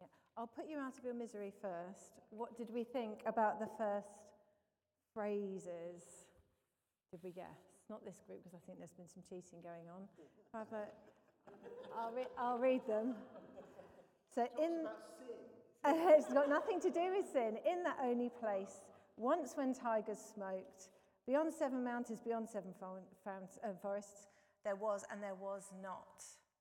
I'll put you out of your misery first. What did we think about the first phrases? Did we guess? Not this group, because I think there's been some cheating going on. I'll read them. So it's got nothing to do with sin. In that only place, once when tigers smoked, beyond 7 mountains, beyond 7 forests, there was and there was not.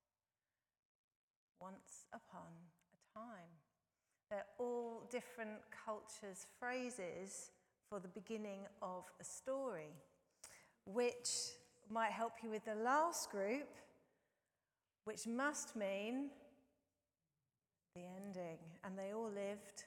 Once upon a time. They're all different cultures' phrases for the beginning of a story, which might help you with the last group, which must mean the ending. And they all lived.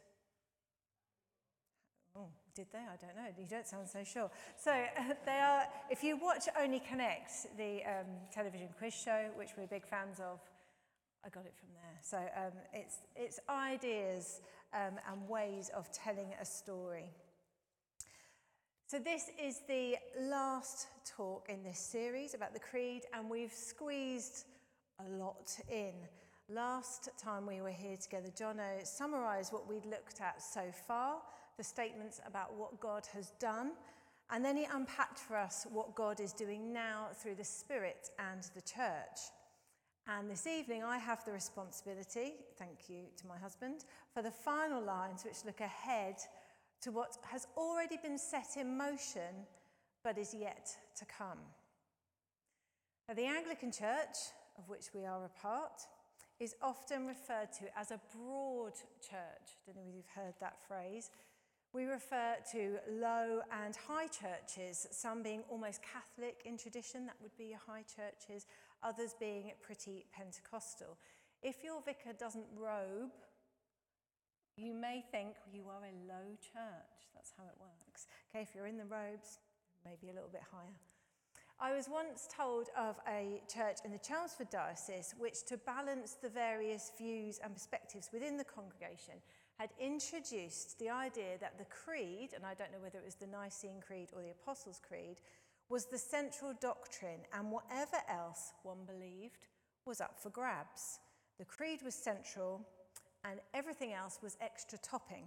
Oh, did they? I don't know. You don't sound so sure. So they are, if you watch Only Connect, the television quiz show, which we're big fans of, I got it from there. So it's ideas and ways of telling a story. So this is the last talk in this series about the Creed, and we've squeezed a lot in. Last time we were here together, Jono summarised what we'd looked at so far, the statements about what God has done, and then he unpacked for us what God is doing now through the Spirit and the church. And this evening I have the responsibility, thank you to my husband, for the final lines which look ahead to what has already been set in motion but is yet to come. Now, the Anglican Church, of which we are a part, is often referred to as a broad church. I don't know if you've heard that phrase. We refer to low and high churches, some being almost Catholic in tradition, that would be your high churches, others being pretty Pentecostal. If your vicar doesn't robe, you may think you are a low church. That's how it works. Okay, if you're in the robes, maybe a little bit higher. I was once told of a church in the Chelmsford Diocese which, to balance the various views and perspectives within the congregation, had introduced the idea that the Creed, and I don't know whether it was the Nicene Creed or the Apostles' Creed, was the central doctrine, and whatever else one believed was up for grabs. The Creed was central, and everything else was extra topping.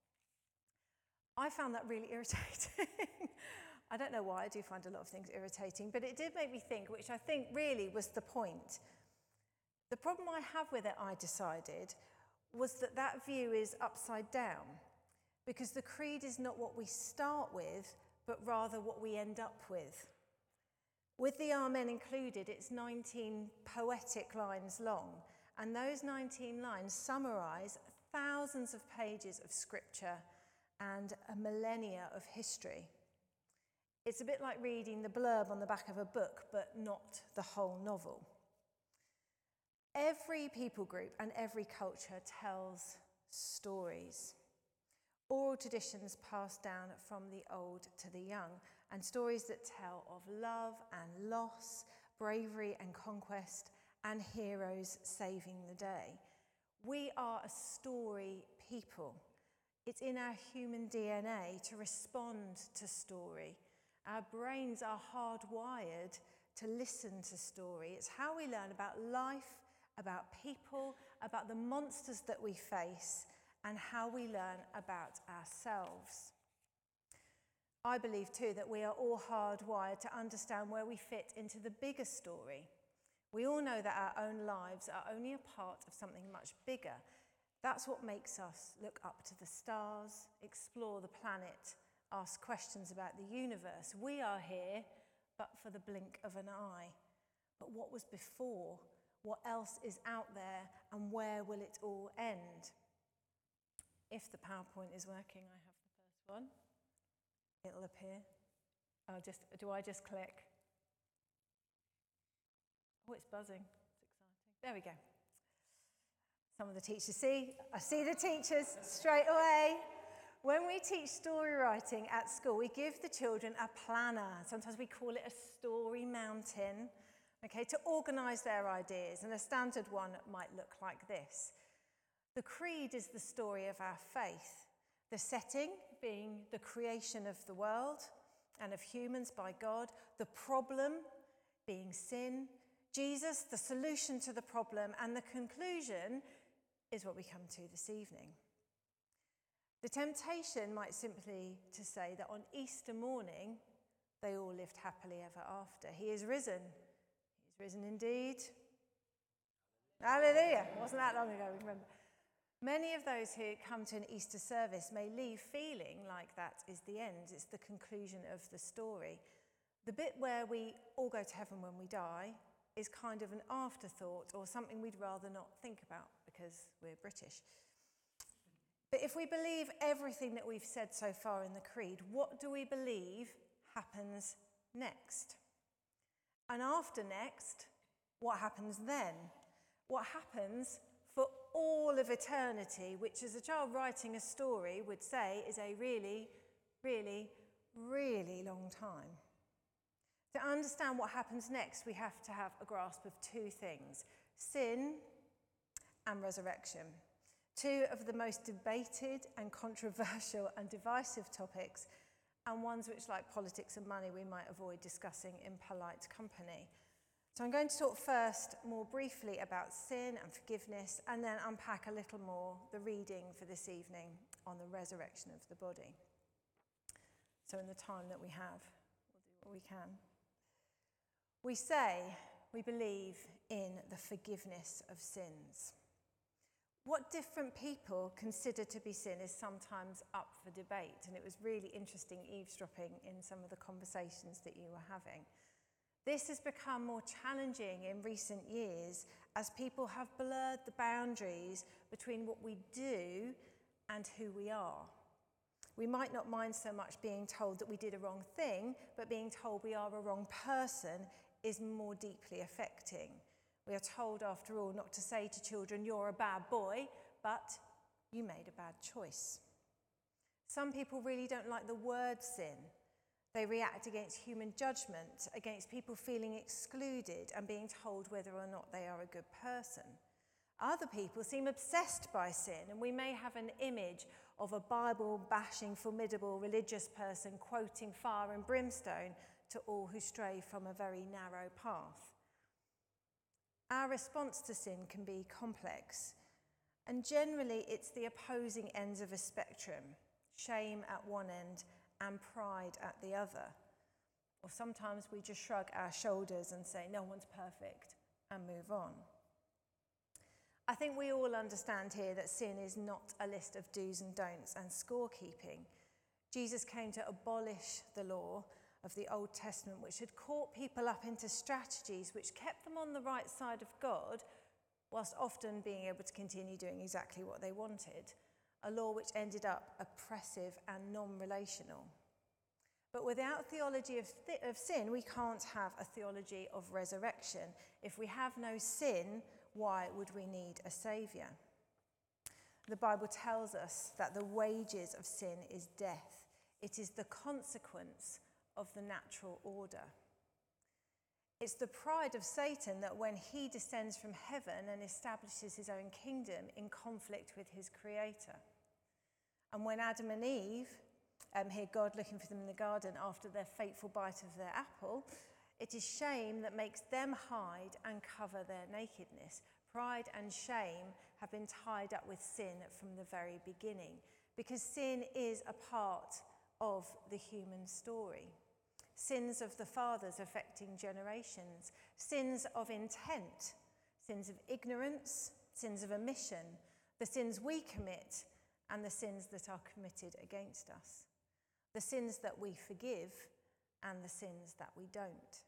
I found that really irritating. I don't know why, I do find a lot of things irritating, but it did make me think, which I think really was the point. The problem I have with it, I decided, was that that view is upside down, because the Creed is not what we start with, but rather what we end up with. With the Amen included, it's 19 poetic lines long, and those 19 lines summarise thousands of pages of scripture and a millennia of history. It's a bit like reading the blurb on the back of a book, but not the whole novel. Every people group and every culture tells stories. Oral traditions passed down from the old to the young, and stories that tell of love and loss, bravery and conquest, and heroes saving the day. We are a story people. It's in our human DNA to respond to story. Our brains are hardwired to listen to story. It's how we learn about life, about people, about the monsters that we face, and how we learn about ourselves. I believe too that we are all hardwired to understand where we fit into the bigger story. We all know that our own lives are only a part of something much bigger. That's what makes us look up to the stars, explore the planet, ask questions about the universe. We are here, but for the blink of an eye. But what was before? What else is out there, and where will it all end? If the PowerPoint is working, I have the first one. It'll appear. Do I just click? Oh, it's buzzing. It's exciting. There we go. Some of the teachers I see the teachers straight away. When we teach story writing at school, we give the children a planner. Sometimes we call it a story mountain, okay, to organise their ideas. And a standard one might look like this. The Creed is the story of our faith. The setting being the creation of the world and of humans by God. The problem being sin. Jesus, the solution to the problem. And the conclusion is what we come to this evening. The temptation might simply to say that on Easter morning, they all lived happily ever after. He is risen. He is risen indeed. Hallelujah. Wasn't that long ago, we remember. Many of those who come to an Easter service may leave feeling like that is the end. It's the conclusion of the story. The bit where we all go to heaven when we die is kind of an afterthought or something we'd rather not think about because we're British. But if we believe everything that we've said so far in the Creed, what do we believe happens next? And after next, what happens then? What happens for all of eternity, which as a child writing a story would say is a really, really, really long time. To understand what happens next, we have to have a grasp of two things: sin and resurrection. Two of the most debated and controversial and divisive topics, and ones which, like politics and money, we might avoid discussing in polite company. So I'm going to talk first more briefly about sin and forgiveness, and then unpack a little more the reading for this evening on the resurrection of the body. So in the time that we have, we'll do what we can. We say we believe in the forgiveness of sins. What different people consider to be sin is sometimes up for debate, and it was really interesting eavesdropping in some of the conversations that you were having. This has become more challenging in recent years as people have blurred the boundaries between what we do and who we are. We might not mind so much being told that we did a wrong thing, but being told we are a wrong person is more deeply affecting. We are told, after all, not to say to children, "You're a bad boy," but "You made a bad choice." Some people really don't like the word sin. They react against human judgment, against people feeling excluded and being told whether or not they are a good person. Other people seem obsessed by sin, and we may have an image of a Bible-bashing, formidable religious person quoting fire and brimstone to all who stray from a very narrow path. Our response to sin can be complex, and generally it's the opposing ends of a spectrum: shame at one end and pride at the other. Or sometimes we just shrug our shoulders and say, "No one's perfect," and move on. I think we all understand here that sin is not a list of do's and don'ts and scorekeeping. Jesus came to abolish the law of the Old Testament, which had caught people up into strategies which kept them on the right side of God, whilst often being able to continue doing exactly what they wanted. A law which ended up oppressive and non-relational. But without theology of sin, we can't have a theology of resurrection. If we have no sin, why would we need a saviour? The Bible tells us that the wages of sin is death. It is the consequence of the natural order. It's the pride of Satan that when he descends from heaven and establishes his own kingdom in conflict with his creator. And when Adam and Eve hear God looking for them in the garden after their fateful bite of their apple, it is shame that makes them hide and cover their nakedness. Pride and shame have been tied up with sin from the very beginning, because sin is a part of the human story. Sins of the fathers affecting generations, sins of intent, sins of ignorance, sins of omission, the sins we commit and the sins that are committed against us, the sins that we forgive and the sins that we don't.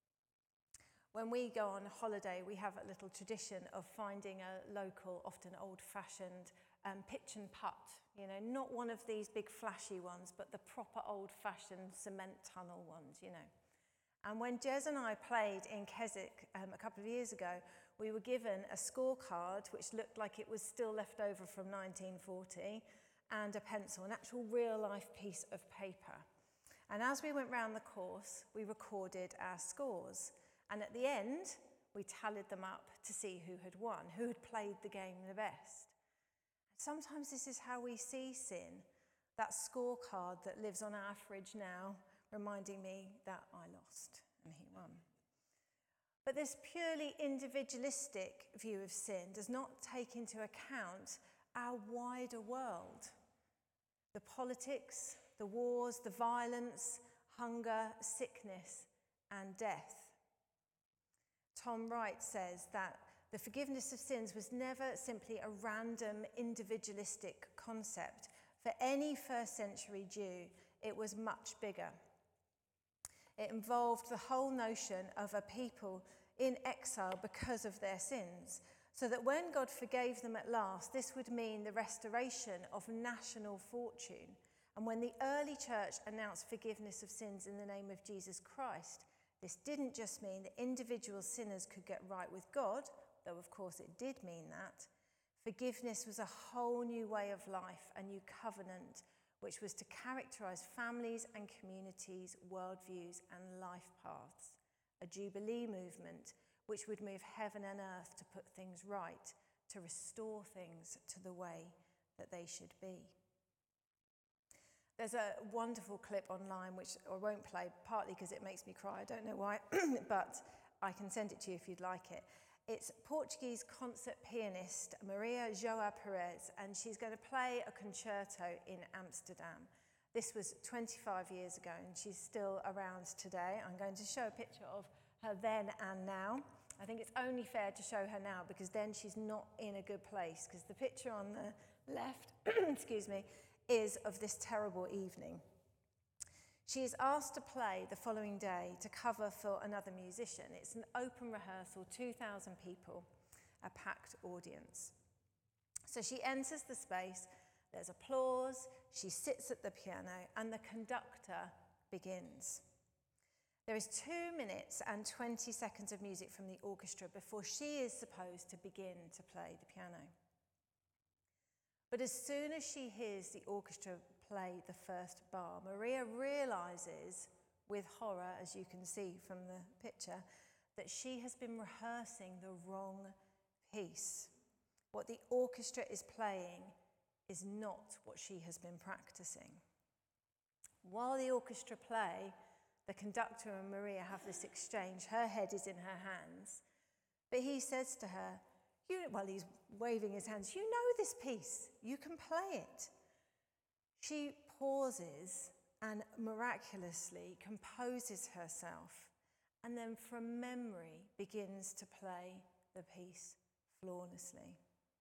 When we go on holiday, we have a little tradition of finding a local, often old-fashioned pitch and putt. You know, not one of these big flashy ones, but the proper old-fashioned cement tunnel ones, you know. And when Jez and I played in Keswick a couple of years ago, we were given a scorecard which looked like it was still left over from 1940, and a pencil, an actual real-life piece of paper. And as we went round the course, we recorded our scores. And at the end, we tallied them up to see who had won, who had played the game the best. Sometimes this is how we see sin, that scorecard that lives on our fridge now, reminding me that I lost and he won. But this purely individualistic view of sin does not take into account our wider world. The politics, the wars, the violence, hunger, sickness, and death. Tom Wright says that the forgiveness of sins was never simply a random individualistic concept. For any first century Jew, it was much bigger. It involved the whole notion of a people in exile because of their sins, so that when God forgave them at last, this would mean the restoration of national fortune. And when the early church announced forgiveness of sins in the name of Jesus Christ, this didn't just mean that individual sinners could get right with God, though of course it did mean that. Forgiveness was a whole new way of life, a new covenant, which was to characterize families and communities, worldviews and life paths. A jubilee movement which would move heaven and earth to put things right, to restore things to the way that they should be. There's a wonderful clip online, which I won't play, partly because it makes me cry, I don't know why, but I can send it to you if you'd like it. It's Portuguese concert pianist Maria João Perez, and she's going to play a concerto in Amsterdam. This was 25 years ago, and she's still around today. I'm going to show a picture of her then and now. I think it's only fair to show her now, because then she's not in a good place, because the picture on the left, excuse me, is of this terrible evening. She is asked to play the following day to cover for another musician. It's an open rehearsal, 2,000 people, a packed audience. So she enters the space, there's applause, she sits at the piano, and the conductor begins. There is 2 minutes and 20 seconds of music from the orchestra before she is supposed to begin to play the piano. But as soon as she hears the orchestra play the first bar, Maria realizes, with horror, as you can see from the picture, that she has been rehearsing the wrong piece. What the orchestra is playing is not what she has been practicing. While the orchestra play, the conductor and Maria have this exchange. Her head is in her hands, but he says to her, he's waving his hands, you know this piece, you can play it. She pauses and miraculously composes herself, and then from memory begins to play the piece flawlessly.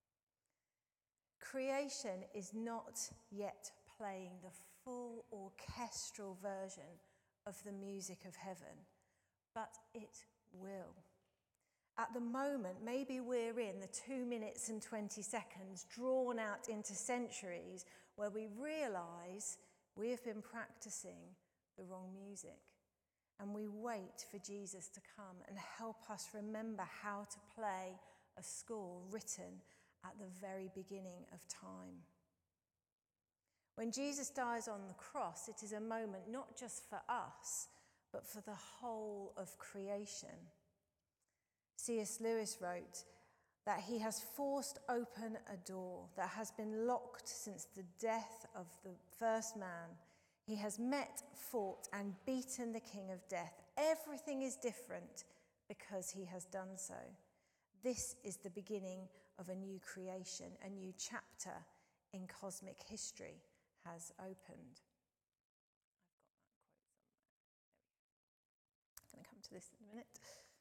Creation is not yet playing the full orchestral version of the music of heaven, but it will. At the moment, maybe we're in the 2 minutes and 20 seconds drawn out into centuries where we realise we have been practicing the wrong music. And we wait for Jesus to come and help us remember how to play a score written at the very beginning of time. When Jesus dies on the cross, it is a moment not just for us, but for the whole of creation. C.S. Lewis wrote that he has forced open a door that has been locked since the death of the first man. He has met, fought, and beaten the king of death. Everything is different because he has done so. This is the beginning of a new creation, a new chapter in cosmic history has opened. I've got that quote somewhere. There we go. I'm going to come to this in a minute.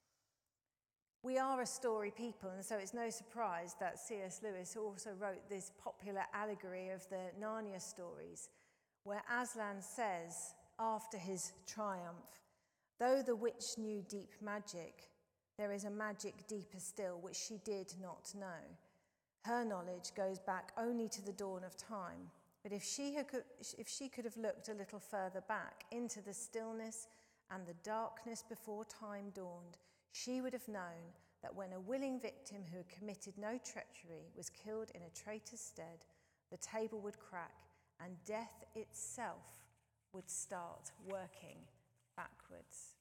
We are a story people, and so it's no surprise that C.S. Lewis also wrote this popular allegory of the Narnia stories, where Aslan says, after his triumph, though the witch knew deep magic, there is a magic deeper still which she did not know. Her knowledge goes back only to the dawn of time, but if she could have looked a little further back into the stillness and the darkness before time dawned, she would have known that when a willing victim who had committed no treachery was killed in a traitor's stead, the table would crack and death itself would start working backwards.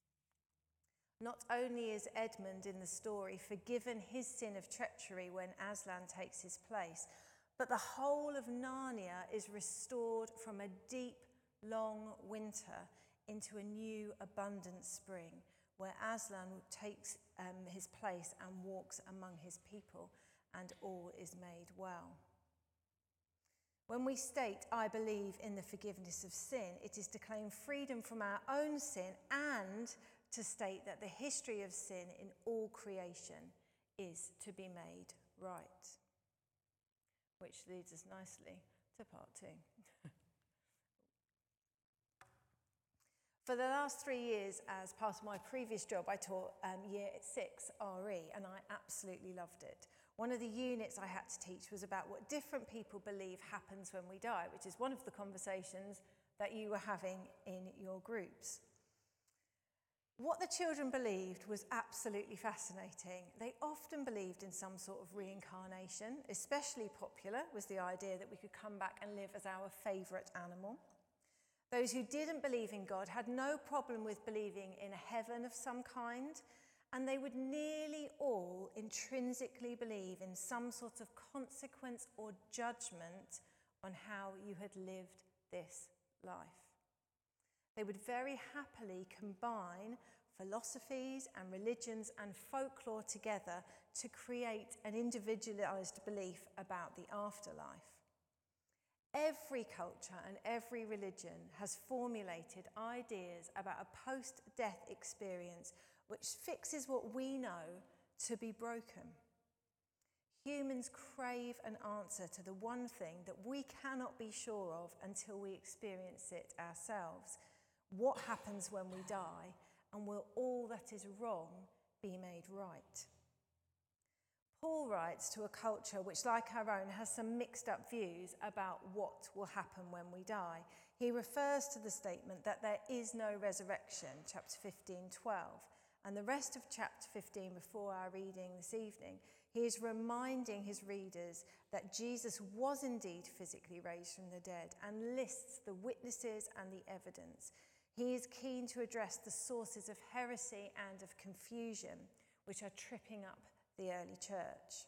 Not only is Edmund in the story forgiven his sin of treachery when Aslan takes his place, but the whole of Narnia is restored from a deep, long winter into a new, abundant spring, where Aslan takes his place and walks among his people, and all is made well. When we state, I believe in the forgiveness of sin, it is to claim freedom from our own sin and to state that the history of sin in all creation is to be made right. Which leads us nicely to part 2. For the last 3 years, as part of my previous job, I taught Year 6 RE, and I absolutely loved it. One of the units I had to teach was about what different people believe happens when we die, which is one of the conversations that you were having in your groups. What the children believed was absolutely fascinating. They often believed in some sort of reincarnation. Especially popular was the idea that we could come back and live as our favourite animal. Those who didn't believe in God had no problem with believing in a heaven of some kind, and they would nearly all intrinsically believe in some sort of consequence or judgment on how you had lived this life. They would very happily combine philosophies and religions and folklore together to create an individualized belief about the afterlife. Every culture and every religion has formulated ideas about a post-death experience which fixes what we know to be broken. Humans crave an answer to the one thing that we cannot be sure of until we experience it ourselves. What happens when we die, and will all that is wrong be made right? Paul writes to a culture which, like our own, has some mixed up views about what will happen when we die. He refers to the statement that there is no resurrection, chapter 15:12, and the rest of chapter 15 before our reading this evening. He is reminding his readers that Jesus was indeed physically raised from the dead and lists the witnesses and the evidence. He is keen to address the sources of heresy and of confusion which are tripping up the early church.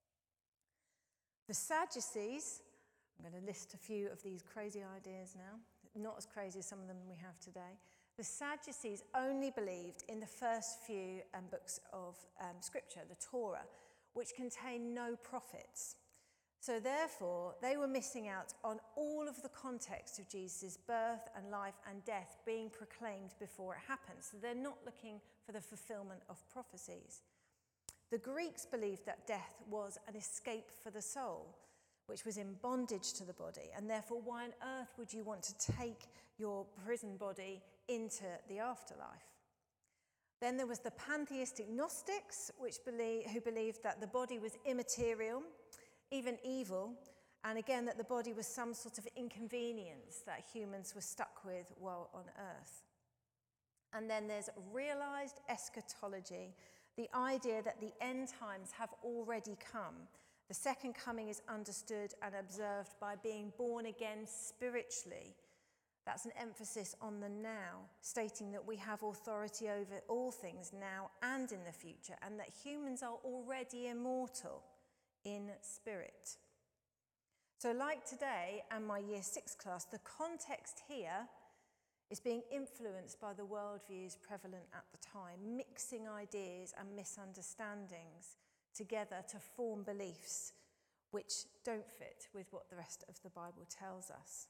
The Sadducees, I'm going to list a few of these crazy ideas now, not as crazy as some of them we have today. The Sadducees only believed in the first few books of Scripture, the Torah, which contain no prophets. So therefore, they were missing out on all of the context of Jesus' birth and life and death being proclaimed before it happened. So they're not looking for the fulfillment of prophecies. The Greeks believed that death was an escape for the soul, which was in bondage to the body, and therefore why on earth would you want to take your prison body into the afterlife? Then there was the pantheistic Gnostics, who believed that the body was immaterial, even evil, and again that the body was some sort of inconvenience that humans were stuck with while on earth. And then there's realized eschatology, the idea that the end times have already come. The second coming is understood and observed by being born again spiritually. That's an emphasis on the now, stating that we have authority over all things now and in the future, and that humans are already immortal in spirit. So like today and my Year 6 class, the context here is being influenced by the worldviews prevalent at the time, mixing ideas and misunderstandings together to form beliefs which don't fit with what the rest of the Bible tells us.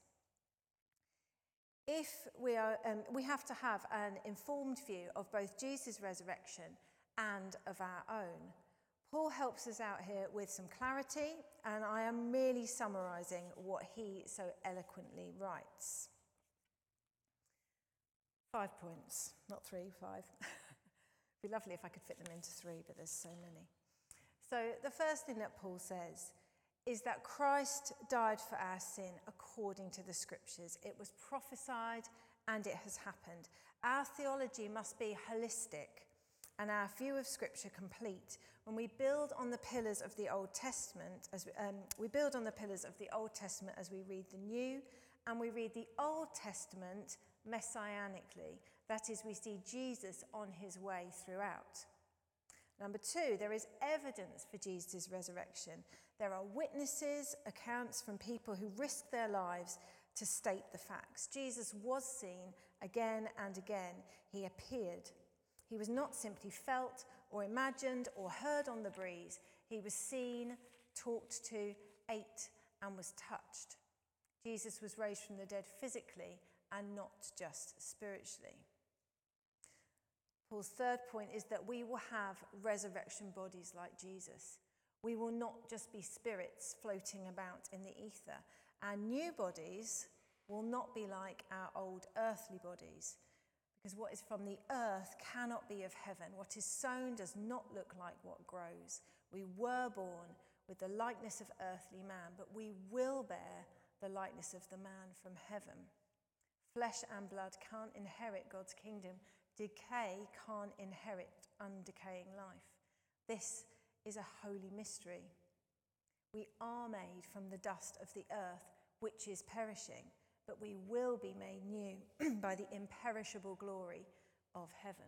If we have to have an informed view of both Jesus' resurrection and of our own. Paul helps us out here with some clarity, and I am merely summarising what he so eloquently writes. 5 points, not 3, 5. It'd be lovely if I could fit them into 3, but there's so many. So the first thing that Paul says is that Christ died for our sin according to the scriptures. It was prophesied and it has happened. Our theology must be holistic and our view of scripture complete. When we build on the pillars of the Old Testament, as we read the New, and we read the Old Testament messianically. That is, we see Jesus on his way throughout. Number 2, there is evidence for Jesus' resurrection. There are witnesses, accounts from people who risked their lives to state the facts. Jesus was seen again and again. He appeared. He was not simply felt or imagined or heard on the breeze. He was seen, talked to, ate, and was touched. Jesus was raised from the dead physically and not just spiritually. Paul's third point is that we will have resurrection bodies like Jesus. We will not just be spirits floating about in the ether. Our new bodies will not be like our old earthly bodies, because what is from the earth cannot be of heaven. What is sown does not look like what grows. We were born with the likeness of earthly man, but we will bear the likeness of the man from heaven. Flesh and blood can't inherit God's kingdom. Decay can't inherit undecaying life. This is a holy mystery. We are made from the dust of the earth, which is perishing, but we will be made new by the imperishable glory of heaven.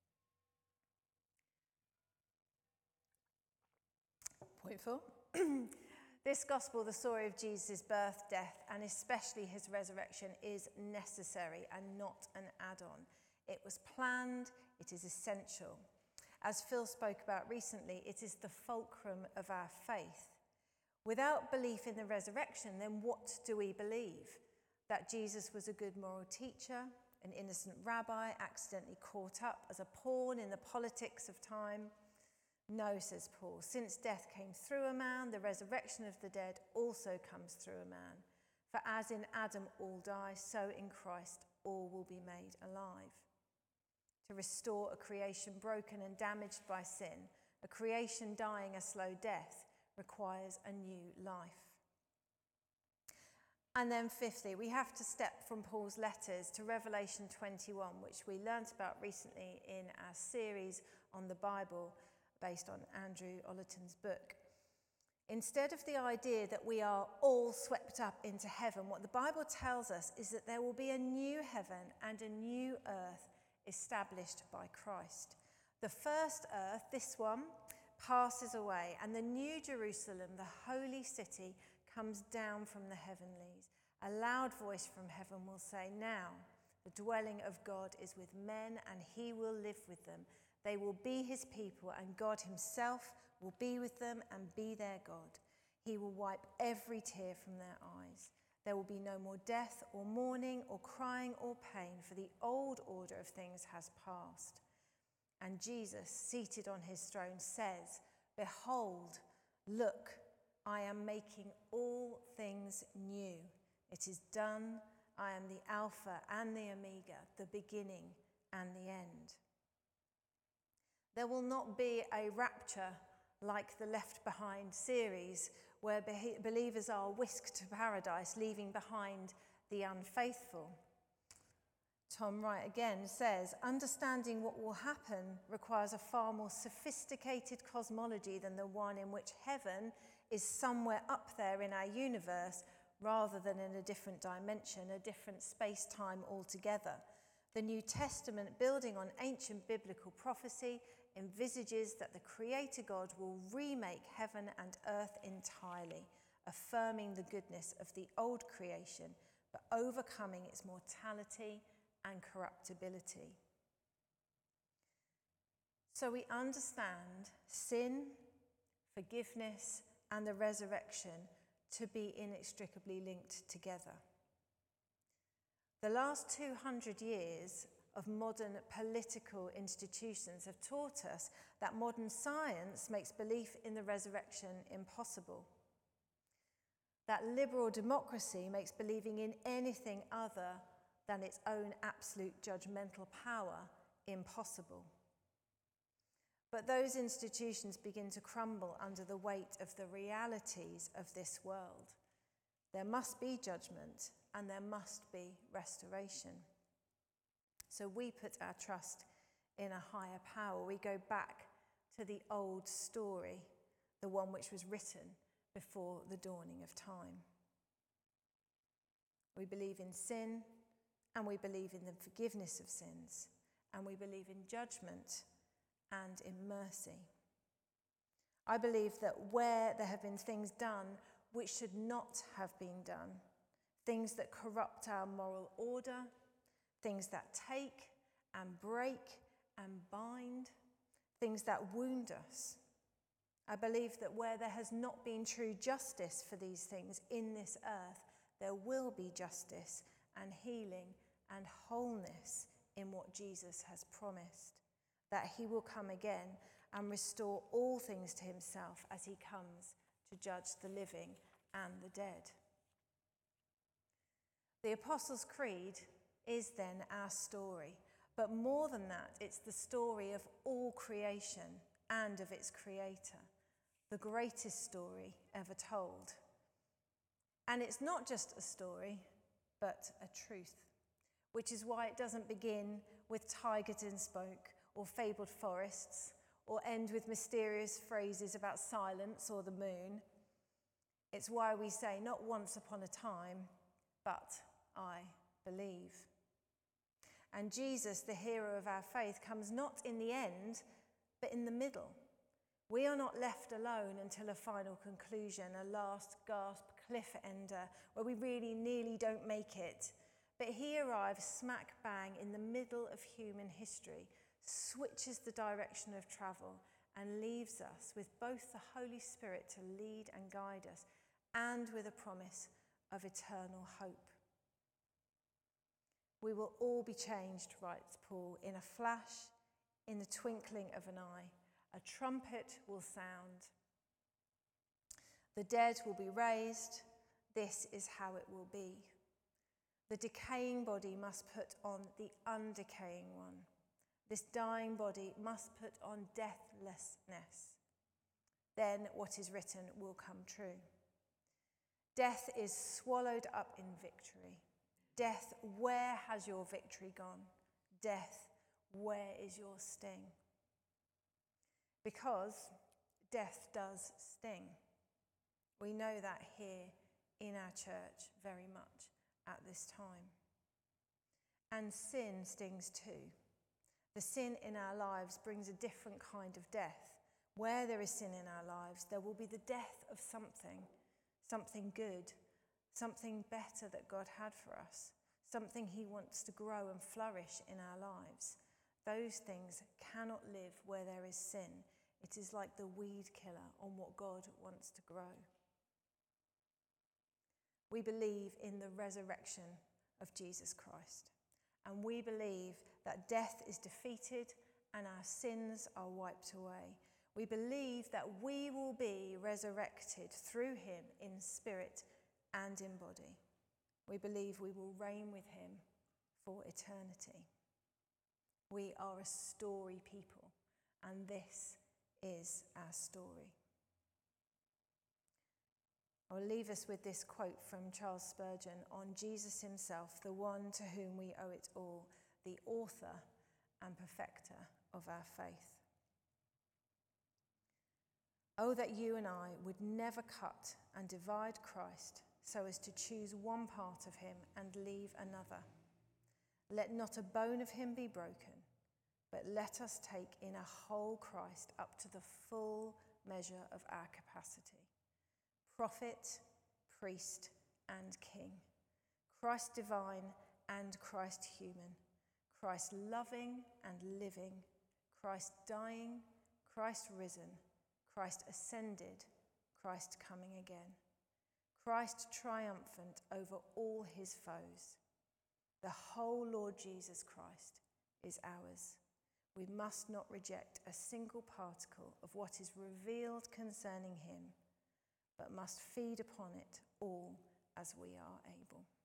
Point 4. This gospel, the story of Jesus' birth, death, and especially his resurrection, is necessary and not an add-on. It was planned, it is essential. As Phil spoke about recently, it is the fulcrum of our faith. Without belief in the resurrection, then what do we believe? That Jesus was a good moral teacher, an innocent rabbi, accidentally caught up as a pawn in the politics of time? No, says Paul. Since death came through a man, the resurrection of the dead also comes through a man. For as in Adam all die, so in Christ all will be made alive. To restore a creation broken and damaged by sin, a creation dying a slow death, requires a new life. And then fifthly, we have to step from Paul's letters to Revelation 21, which we learnt about recently in our series on the Bible based on Andrew Ollerton's book. Instead of the idea that we are all swept up into heaven, what the Bible tells us is that there will be a new heaven and a new earth established by Christ. The first earth, this one, passes away, and the new Jerusalem, the holy city, comes down from the heavenlies. A loud voice from heaven will say, "Now the dwelling of God is with men, and he will live with them. They will be his people, and God himself will be with them and be their God. He will wipe every tear from their eyes. There will be no more death or mourning or crying or pain, for the old order of things has passed." And Jesus, seated on his throne, says, "Behold, look, I am making all things new. It is done. I am the Alpha and the Omega, the beginning and the end." There will not be a rapture like the Left Behind series, where believers are whisked to paradise, leaving behind the unfaithful. Tom Wright again says, "Understanding what will happen requires a far more sophisticated cosmology than the one in which heaven is somewhere up there in our universe, rather than in a different dimension, a different space-time altogether. The New Testament, building on ancient biblical prophecy, envisages that the Creator God will remake heaven and earth entirely, affirming the goodness of the old creation, but overcoming its mortality and corruptibility. So we understand sin, forgiveness, and the resurrection to be inextricably linked together. The last 200 years of modern political institutions have taught us that modern science makes belief in the resurrection impossible. That liberal democracy makes believing in anything other than its own absolute judgmental power impossible. But those institutions begin to crumble under the weight of the realities of this world. There must be judgment, and there must be restoration. So we put our trust in a higher power. We go back to the old story, the one which was written before the dawning of time. We believe in sin, and we believe in the forgiveness of sins, and we believe in judgment and in mercy. I believe that where there have been things done which should not have been done, things that corrupt our moral order, things that take and break and bind, things that wound us. I believe that where there has not been true justice for these things in this earth, there will be justice and healing and wholeness in what Jesus has promised, that he will come again and restore all things to himself as he comes to judge the living and the dead. The Apostles' Creed is then our story, but more than that, it's the story of all creation and of its creator, the greatest story ever told. And it's not just a story, but a truth, which is why it doesn't begin with tigers in smoke or fabled forests, or end with mysterious phrases about silence or the moon. It's why we say not once upon a time, but I believe. And Jesus, the hero of our faith, comes not in the end, but in the middle. We are not left alone until a final conclusion, a last gasp cliff ender, where we really nearly don't make it. But he arrives smack bang in the middle of human history, switches the direction of travel, and leaves us with both the Holy Spirit to lead and guide us, and with a promise of eternal hope. We will all be changed, writes Paul, in a flash, in the twinkling of an eye. A trumpet will sound. The dead will be raised. This is how it will be. The decaying body must put on the undecaying one. This dying body must put on deathlessness. Then what is written will come true. Death is swallowed up in victory. Death, where has your victory gone? Death, where is your sting? Because death does sting. We know that here in our church very much at this time. And sin stings too. The sin in our lives brings a different kind of death. Where there is sin in our lives, there will be the death of something good, something better that God had for us, something he wants to grow and flourish in our lives. Those things cannot live where there is sin. It is like the weed killer on what God wants to grow. We believe in the resurrection of Jesus Christ, and we believe that death is defeated and our sins are wiped away. We believe that we will be resurrected through him in spirit and in body. We believe we will reign with him for eternity. We are a story people, and this is our story. I'll leave us with this quote from Charles Spurgeon on Jesus himself, the one to whom we owe it all, the author and perfecter of our faith. Oh, that you and I would never cut and divide Christ so as to choose one part of him and leave another. Let not a bone of him be broken, but let us take in a whole Christ up to the full measure of our capacity. Prophet, priest, and king. Christ divine and Christ human. Christ loving and living. Christ dying, Christ risen. Christ ascended, Christ coming again. Christ triumphant over all his foes. The whole Lord Jesus Christ is ours. We must not reject a single particle of what is revealed concerning him, but must feed upon it all as we are able.